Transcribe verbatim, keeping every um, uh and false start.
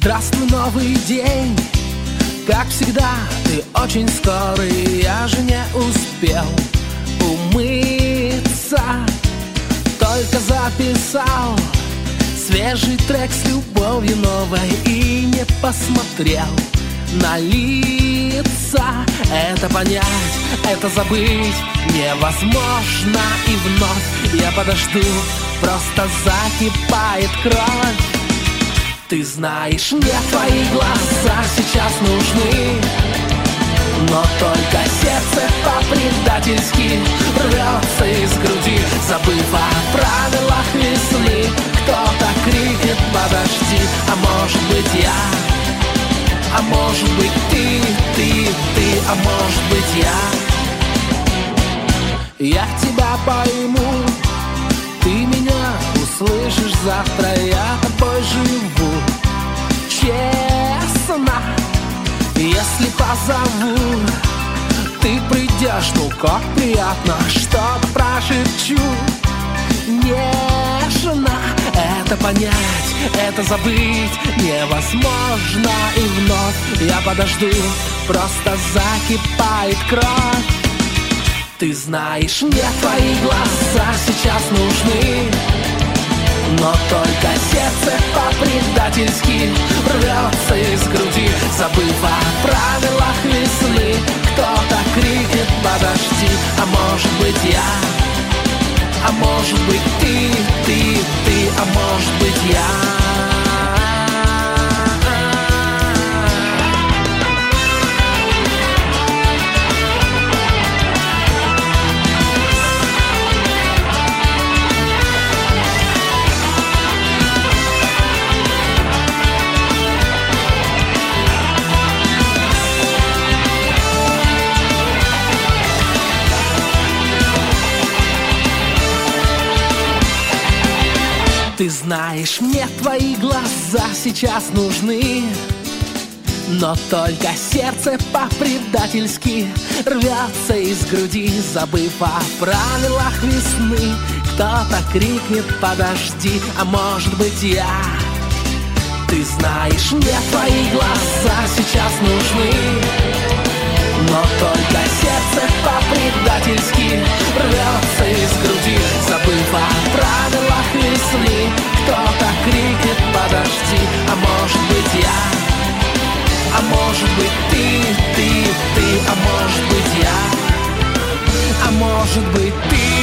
Здравствуй, новый день. Как всегда, ты очень скорый. Я же не успел умыться, только записал свежий трек с любовью новой и не посмотрел на лица. Это понять, это забыть невозможно. И вновь я подожду, просто закипает кровь. Ты знаешь, мне твои глаза сейчас нужны, но только сердце по-предательски рвется из груди, забыв о правилах весны. Кто-то крикнет «подожди», а может быть я, а может быть ты, ты, ты, а может быть я. Я тебя пойму, ты меня услышишь завтра, я тобой живу честно. Если позову, ты придешь, ну как приятно, что-то прошепчу нежно. Это понять, это забыть невозможно. И вновь я подожду, просто закипает кровь. Ты знаешь, мне твои глаза сейчас нужны, но только сердце по-предательски рвется из груди, забыв о правилах весны. Кто-то крикнет «подожди», а может быть я, а может быть ты, ты, ты, а может быть я. Ты знаешь, мне твои глаза сейчас нужны, но только сердце по-предательски рвется из груди, забыв о правилах весны. Кто-то крикнет «подожди», а может быть я. Ты знаешь, мне твои глаза сейчас нужны, но только сердце по-предательски рвется из груди, забыв о правилах весны. Кто-то крикнет «подожди», а может быть я, а может быть ты, ты, ты, а может быть я, а может быть ты.